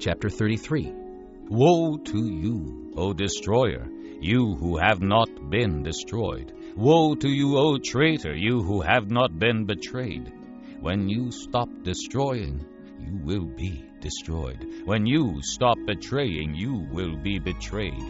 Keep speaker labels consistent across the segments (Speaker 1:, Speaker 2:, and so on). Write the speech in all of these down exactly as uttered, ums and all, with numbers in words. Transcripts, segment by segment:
Speaker 1: Chapter thirty-three.
Speaker 2: Woe to you, O destroyer, you who have not been destroyed. Woe to you, O traitor, you who have not been betrayed. When you stop destroying, you will be destroyed. When you stop betraying, you will be betrayed.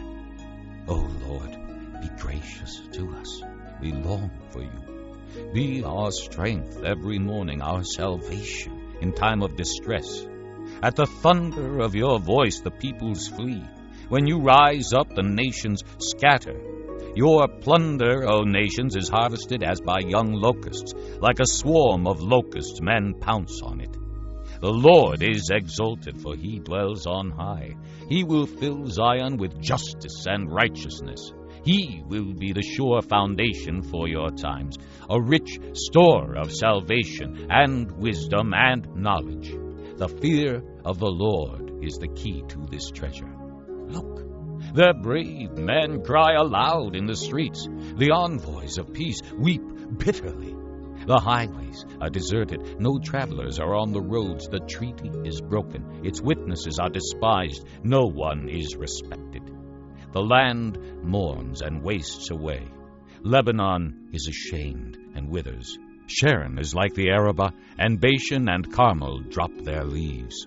Speaker 2: O Lord, be gracious to us. We long for you. Be our strength every morning, our salvation in time of distress. At the thunder of your voice, the peoples flee. When you rise up, the nations scatter. Your plunder, O nations, is harvested as by young locusts. Like a swarm of locusts, men pounce on it. The Lord is exalted, for he dwells on high. He will fill Zion with justice and righteousness. He will be the sure foundation for your times, a rich store of salvation and wisdom and knowledge. The fear of the Lord is the key to this treasure. Look, the brave men cry aloud in the streets. The envoys of peace weep bitterly. The highways are deserted. No travelers are on the roads. The treaty is broken. Its witnesses are despised. No one is respected. The land mourns and wastes away. Lebanon is ashamed and withers. Sharon is like the Arabah, and Bashan and Carmel drop their leaves.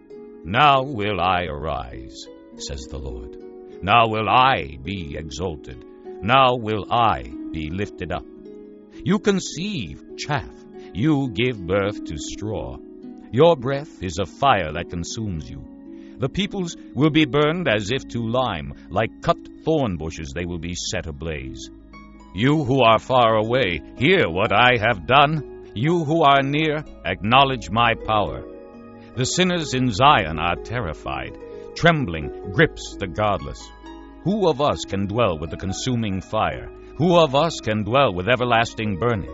Speaker 2: Now will I arise, says the Lord. Now will I be exalted. Now will I be lifted up. You conceive chaff. You give birth to straw. Your breath is a fire that consumes you. The peoples will be burned as if to lime. Like cut thorn bushes they will be set ablaze. You who are far away, hear what I have done. You who are near, acknowledge my power. The sinners in Zion are terrified. Trembling grips the godless. Who of us can dwell with the consuming fire? Who of us can dwell with everlasting burning?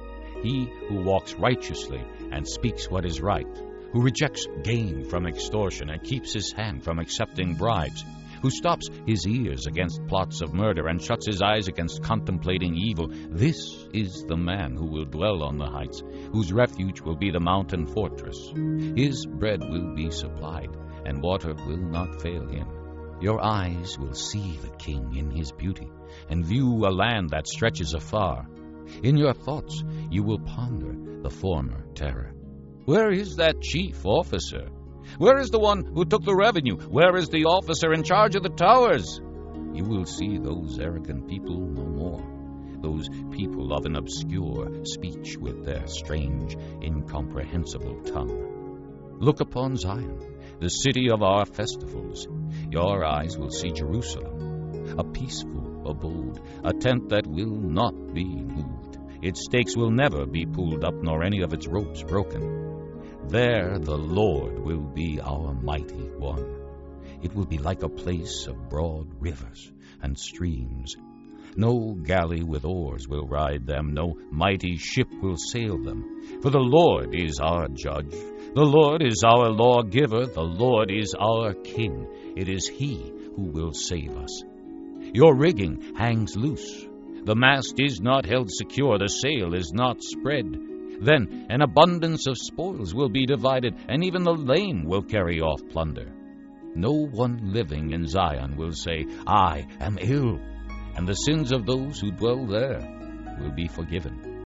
Speaker 2: He who walks righteously and speaks what is right, who rejects gain from extortion and keeps his hand from accepting bribes, who stops his ears against plots of murder and shuts his eyes against contemplating evil. This is the man who will dwell on the heights, whose refuge will be the mountain fortress. His bread will be supplied, and water will not fail him. Your eyes will see the king in his beauty, and view a land that stretches afar. In your thoughts you will ponder the former terror. Where is that chief officer? Where is the one who took the revenue? Where is the officer in charge of the towers? You will see those arrogant people no more, those people of an obscure speech with their strange, incomprehensible tongue. Look upon Zion, the city of our festivals. Your eyes will see Jerusalem, a peaceful abode, a tent that will not be moved. Its stakes will never be pulled up, nor any of its ropes broken. There the Lord will be our mighty one. It will be like a place of broad rivers and streams. No galley with oars will ride them, no mighty ship will sail them. For the Lord is our judge, the Lord is our lawgiver, the Lord is our king. It is he who will save us. Your rigging hangs loose. The mast is not held secure, the sail is not spread. Then an abundance of spoils will be divided, and even the lame will carry off plunder. No one living in Zion will say, I am ill, and the sins of those who dwell there will be forgiven.